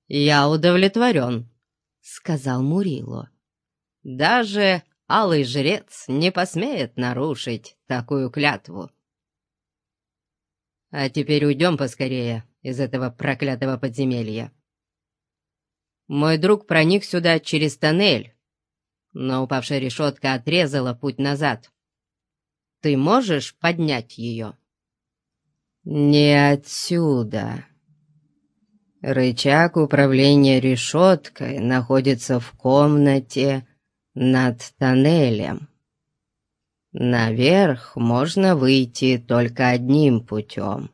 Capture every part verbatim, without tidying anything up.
«Я удовлетворен», — сказал Мурило. «Даже алый жрец не посмеет нарушить такую клятву. А теперь уйдем поскорее из этого проклятого подземелья. Мой друг проник сюда через тоннель, но упавшая решетка отрезала путь назад. Ты можешь поднять ее?» «Не отсюда. Рычаг управления решеткой находится в комнате над тоннелем. Наверх можно выйти только одним путем.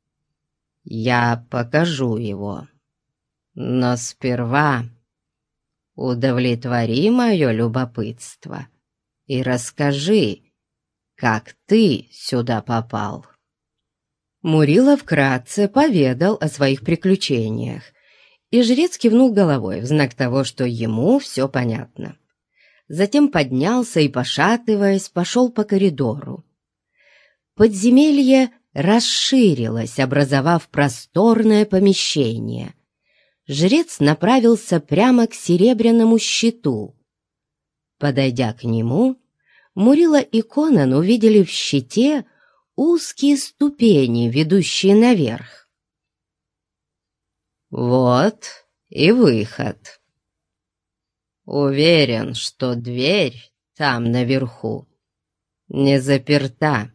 Я покажу его. Но сперва удовлетвори мое любопытство и расскажи, как ты сюда попал». Мурило вкратце поведал о своих приключениях, и жрец кивнул головой в знак того, что ему все понятно. Затем поднялся и, пошатываясь, пошел по коридору. Подземелье расширилось, образовав просторное помещение. Жрец направился прямо к серебряному щиту. Подойдя к нему, Мурило и Конан увидели в щите узкие ступени, ведущие наверх. «Вот и выход. Уверен, что дверь там наверху не заперта.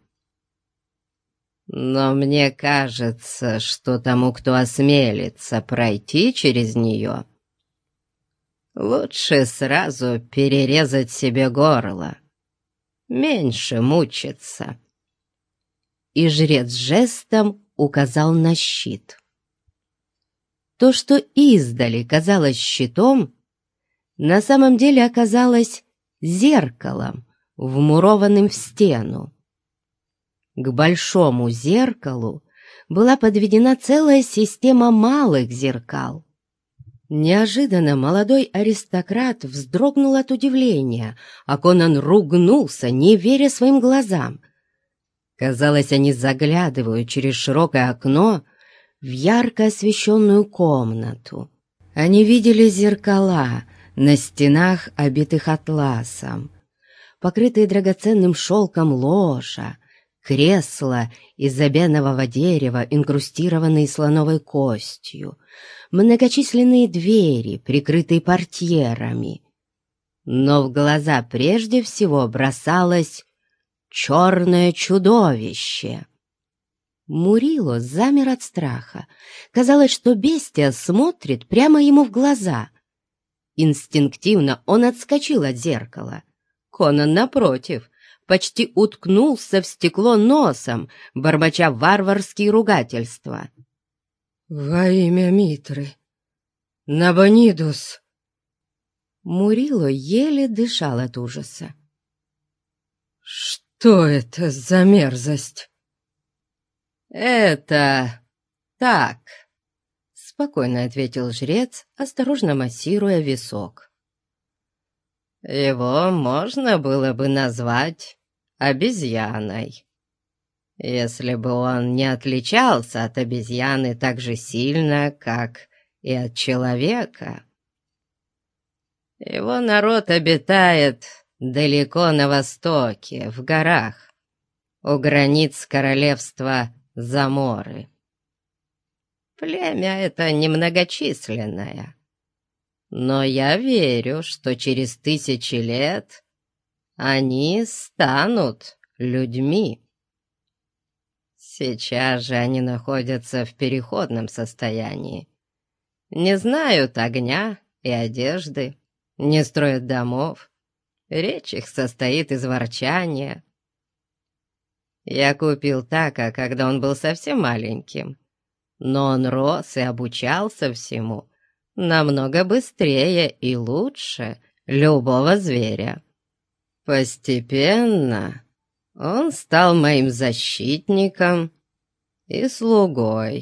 Но мне кажется, что тому, кто осмелится пройти через нее, лучше сразу перерезать себе горло, меньше мучиться». И жрец жестом указал на щит. То, что издали казалось щитом, на самом деле оказалось зеркалом, вмурованным в стену. К большому зеркалу была подведена целая система малых зеркал. Неожиданно молодой аристократ вздрогнул от удивления, а Конан ругнулся, не веря своим глазам. Казалось, они заглядывают через широкое окно в ярко освещенную комнату. Они видели зеркала на стенах, обитых атласом, покрытые драгоценным шелком ложа, кресла из обенового дерева, инкрустированные слоновой костью, многочисленные двери, прикрытые портьерами. Но в глаза прежде всего бросалось черное чудовище. Мурило замер от страха. Казалось, что бестия смотрит прямо ему в глаза. Инстинктивно он отскочил от зеркала. Конан, напротив, почти уткнулся в стекло носом, бормоча варварские ругательства. «Во имя Митры! Набонидус!» Мурило еле дышал от ужаса. «Что это за мерзость?» «Это так», — спокойно ответил жрец, осторожно массируя висок. «Его можно было бы назвать обезьяной, если бы он не отличался от обезьяны так же сильно, как и от человека. Его народ обитает далеко на востоке, в горах, у границ королевства Заморы. Племя это немногочисленное, но я верю, что через тысячи лет они станут людьми. Сейчас же они находятся в переходном состоянии, не знают огня и одежды, не строят домов, речь их состоит из ворчания. Я купил Така, когда он был совсем маленьким, но он рос и обучался всему намного быстрее и лучше любого зверя. Постепенно он стал моим защитником и слугой.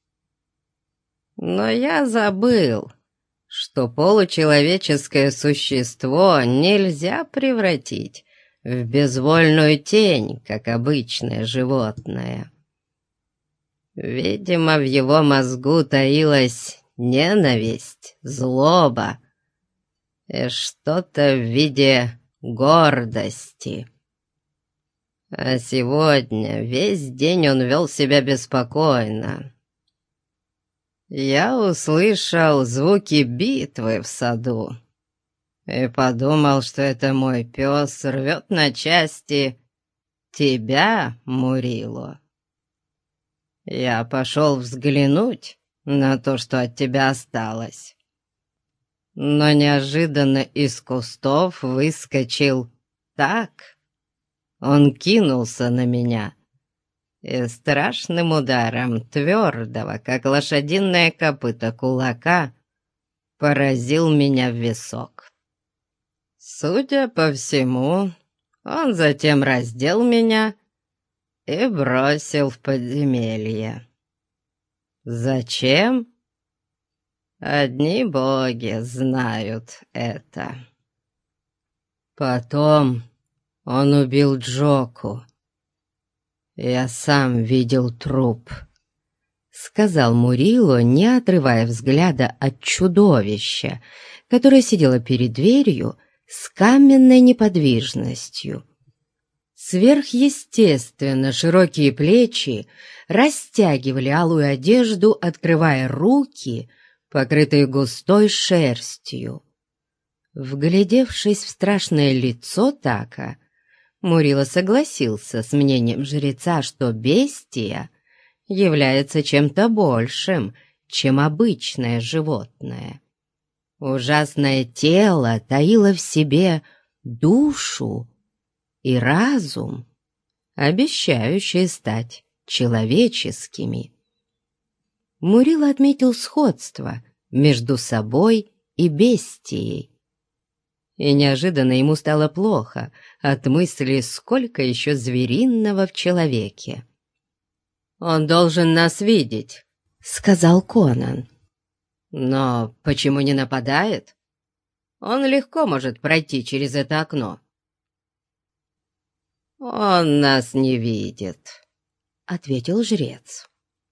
Но я забыл, что получеловеческое существо нельзя превратить в безвольную тень, как обычное животное. Видимо, в его мозгу таилась ненависть, злоба и что-то в виде гордости. А сегодня весь день он вел себя беспокойно. Я услышал звуки битвы в саду и подумал, что это мой пес рвет на части тебя, Мурило. Я пошел взглянуть на то, что от тебя осталось, но неожиданно из кустов выскочил так. Он кинулся на меня и страшным ударом твердого, как лошадиное копыто кулака, поразил меня в висок. Судя по всему, он затем раздел меня и бросил в подземелье. Зачем? Одни боги знают это. Потом он убил Джоку. Я сам видел труп, — сказал Мурило, не отрывая взгляда от чудовища, которое сидело перед дверью с каменной неподвижностью. Сверхъестественно широкие плечи растягивали алую одежду, открывая руки, покрытые густой шерстью. Вглядевшись в страшное лицо Така, Мурило согласился с мнением жреца, что бестия является чем-то большим, чем обычное животное. Ужасное тело таило в себе душу и разум, обещающие стать человеческими. Мурило отметил сходство между собой и бестией, и неожиданно ему стало плохо от мысли, сколько еще звериного в человеке. «Он должен нас видеть», — сказал Конан. «Но почему не нападает? Он легко может пройти через это окно». «Он нас не видит», — ответил жрец.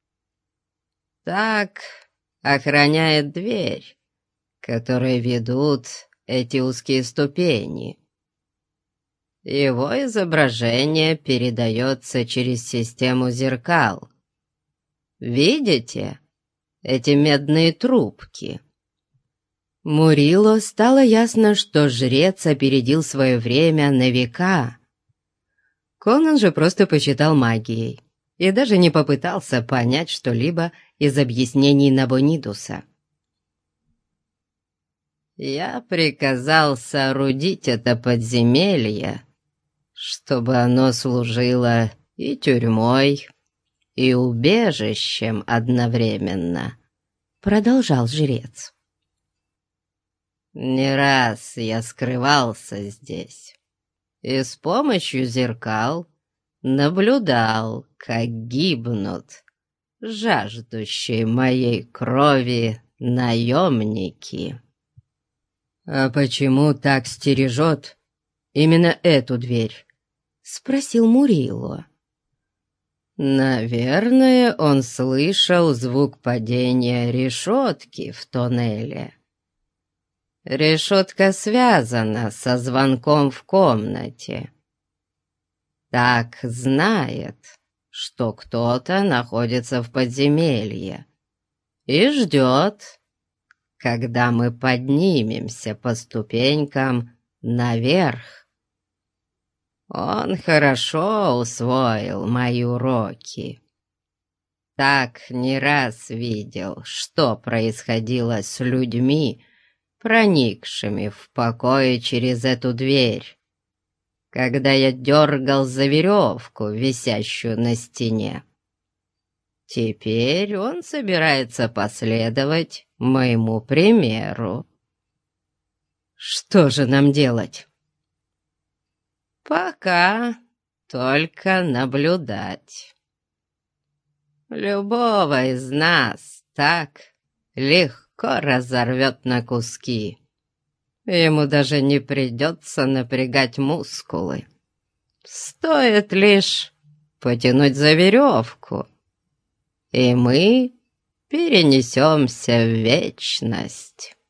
«Так охраняет дверь, которые ведут эти узкие ступени. Его изображение передается через систему зеркал. Видите эти медные трубки?» Мурило стало ясно, что жрец опередил свое время на века. Конан же просто посчитал магией и даже не попытался понять что-либо из объяснений Набонидуса. «Я приказал соорудить это подземелье, чтобы оно служило и тюрьмой, и убежищем одновременно», — продолжал жрец. «Не раз я скрывался здесь и с помощью зеркал наблюдал, как гибнут жаждущие моей крови наемники». «А почему так стережет именно эту дверь?» — спросил Мурило. «Наверное, он слышал звук падения решетки в тоннеле. Решетка связана со звонком в комнате. Так знает, что кто-то находится в подземелье и ждет, когда мы поднимемся по ступенькам наверх. Он хорошо усвоил мои уроки. Так не раз видел, что происходило с людьми, проникшими в покои через эту дверь, когда я дергал за веревку, висящую на стене. Теперь он собирается последовать моему примеру. Что же нам делать? Пока только наблюдать. Любого из нас так легко разорвет на куски. Ему даже не придется напрягать мускулы. Стоит лишь потянуть за веревку, и мы перенесемся в вечность.